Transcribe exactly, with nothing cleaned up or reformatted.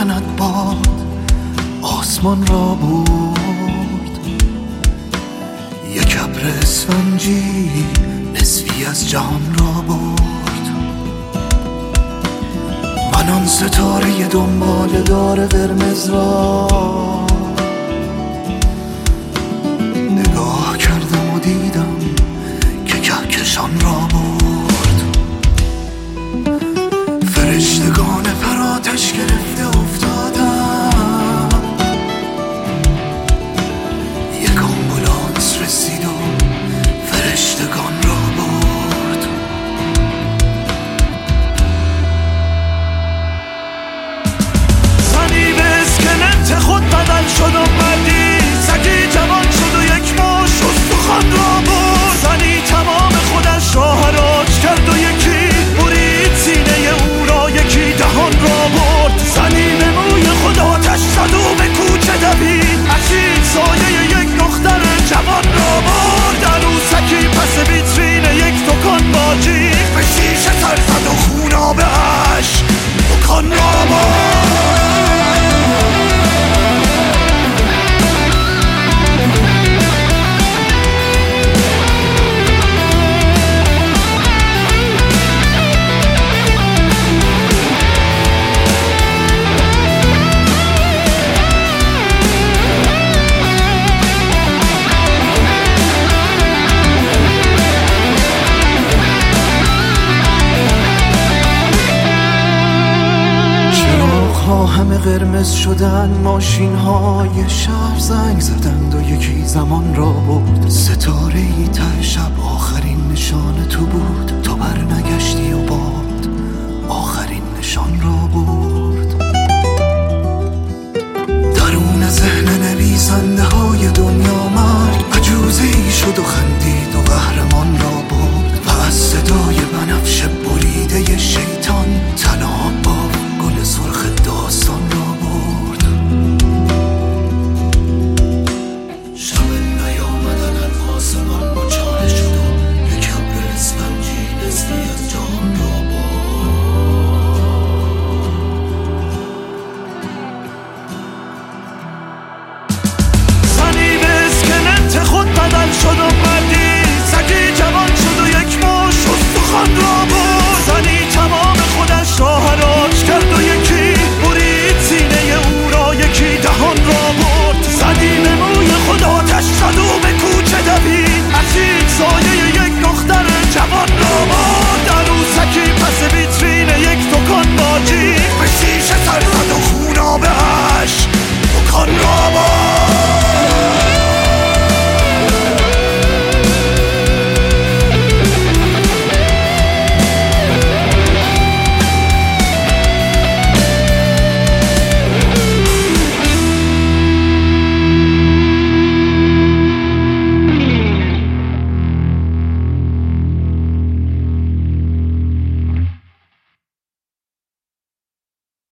افکند باد آسمان را برد. یک ابر اسفنجی نصفی از جهان را برد. من آن ستاره دنبال دار قرمز را نگاه کردم و دیدم که کهکشان را برد. فرشتگان پرآتش گرفته افتادم. یک آمبولانس رسید و فرشتگان را برد. زنی به اسکلت خود بدل شد و مردی سگی جوان شد و یک مش استخوان را برد. زنی تمام خودش را حراج کرد و یکی برید سینه او را یکی دهان را برد. زنی به موی خود آتش زد و به کوچه دوید عشید سایه یک دختر جوان را برد. عروسکی پس ویترین یک دکان با جیغ به شیشه سر زد و خونابه اش دکان را برد. همه قرمز شدن، ماشین های شهر زنگ زدند و یکی زمان را برد. ستاره ای ته شب آخرین نشان تو بود، تو بر نگشتی